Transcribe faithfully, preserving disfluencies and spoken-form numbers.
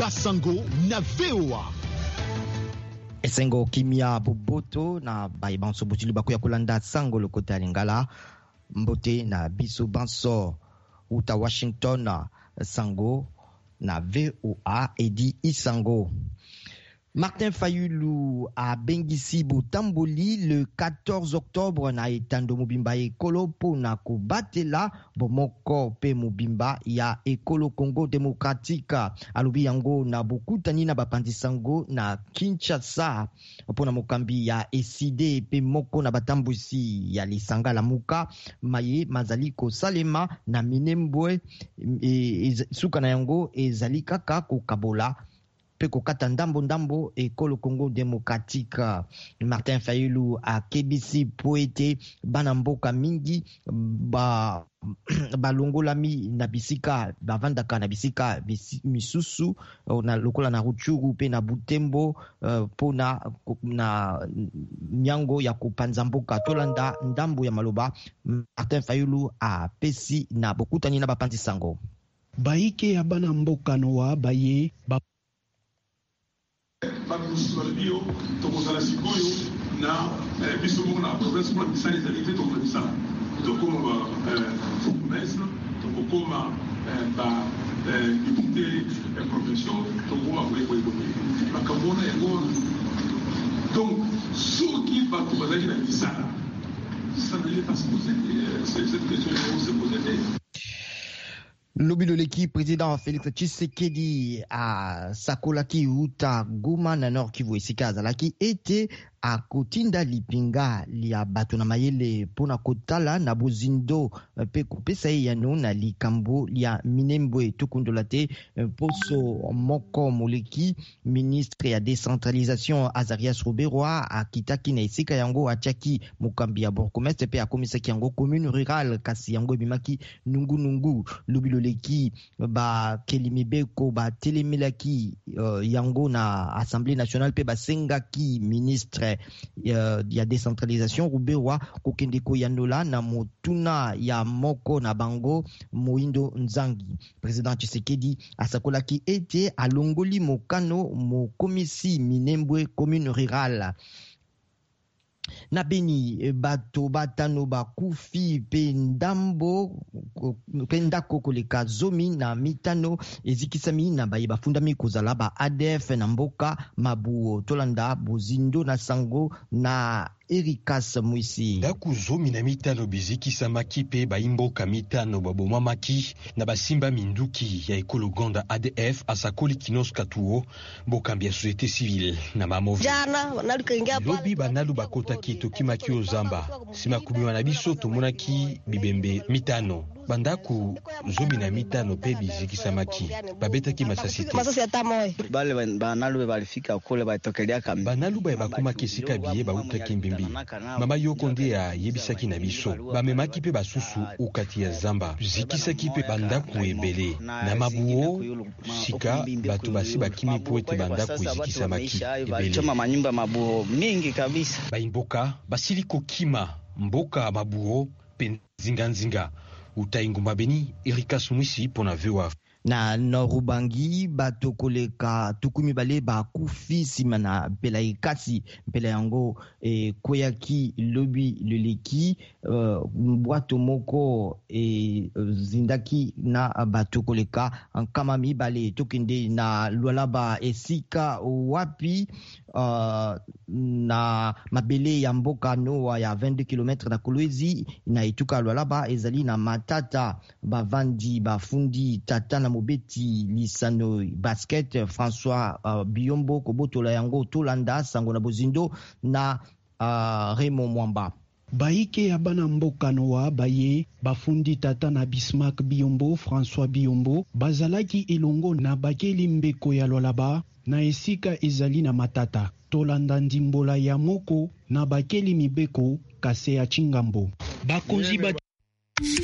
Kolonda Sango na V O A. Esengo kimia boboto na baibanso butili bakuya kolanda Sango lokota lingala mbote na biso banso uta Washington Sango na V O A edi Isango. Martin Fayulu a bengisi Botamboli le quatorze octobre na etando mobimba ekolo pona ko batela bomoko pe mobimba ya ekolo Congo démocratique alubi yango na bokutani na bapandi Sango na Kinshasa pona mokambi ya eside pe moko na batambusi ya lisanga la muka maye mazali ko salema na minembwe e, e, suka na yango ezali kaka ko kabola pe kokata ndambo ndambo ekolo Congo démocratique. Martin Fayulu a kebisi poete bana mboka mingi ba balongolami na bisika bavandaka na bisika misusu na lokola na Rutshuru pe na Butembo uh, pona na nyango ya kupanza mboka tolanda ndambo ya maloba. Martin Fayulu a pesi na bokutani na bapanzi Sango baike ya bana mboka noa baye ba bakusualio tokozala sikoyo na biso moko na province pour bisala ezali te tokozala tokoma ba bourgmestre tokokoma ba député provinciaux tokoma boyeboye makambo na yango. Donc soki bato bazali na bisala ça ne l'est pas supposé. Cette question se posait. Lobi de l'équipe président Félix Tshisekedi a Sakolaki Uta Goma na Nord Kivu esika azalaki ete a kotinda lipinga lia bato na mayele pona kotala na bozindo pe kopesa yano na likambo lia minembwe tokundola te poso moko moleki ministre ya décentralisation Azarias Ruberwa akitaki na esika yango achaki mokambi ya bourgmestre pe akomisaki yango commune rurale kasi yango ebimaki nungu nungu. Lobi leki ba kelimibeko ba telemelaki uh, yango na Assemblée nationale pe basengaki ministre uh, ya décentralisation Ruberwa kokende ko yandola na motuna ya moko na bango Moindo Nzangi. Président Tshisekedi asakolaki ete alongoli mokano mo komisi minembwe commune rurale. Na Beni bato batano bakufi pe ndambo pe ndako koleka zomi na mitano ezikisami na baye bafundami kozala ba A D F na mboka mabuo tolanda bozindo na Sango na Erikas Mwisi. Ndaku zomi na mitano bizikisamaki pe baimboka mitano babomamaki na basimba minduki ya ekolo Gonda A D F asakoli Kinos Katuo bokambi ya société civile na mamovi. Lobi banalu bakota kito kimaki ozamba sima kubiwa na biso tomonaki bibembe mitano bandaku zomi na mitano pe bizikisamaki babetaki masasi te. Bale banalu balifika kule batokelea kambi. Banalu ba bakumaki sika biye bautaki mbimbi. Mama yoko nde ya yebisaki na biso bamemaki pe basusu ukati ya zamba zikisaki pe bandaku ebele na mabuo sika bato basi bakimi po ete bandaku ezikisamaki ebele choma manyumba mabuo mingi kabisa. Baimboka basili kokima mboka mabuo pe nzinga nzinga utainguma Beni. Erikas Mwisi pona V O A. Na Norubangi bato koleka tukumi bale bakufi sima na mpela ikasi mpela yango e, koyaki lobi leleki uh, mbwato moko e, zindaki na bato koleka kama mibale tokende na Lualaba esika wapi uh, na mabele ya mboka noa ya vingt-deux kilomètres na Kolwezi na etuka Lualaba ezali na matata bavandi bafundi tata na mobeti lisano basket François uh, Biombo kobotola yango tolanda Sango na bozindo na uh, Raymond Mwamba. Baike ya bana mboka noa baye bafundi tata na Bismarck Biombo François Biombo bazalaki elongo na bakeli mbeko ya Lualaba na esika ezali na matata tolanda ndimbola ya moko na bakeli mibeko kase ya Chingambo bakonzi ba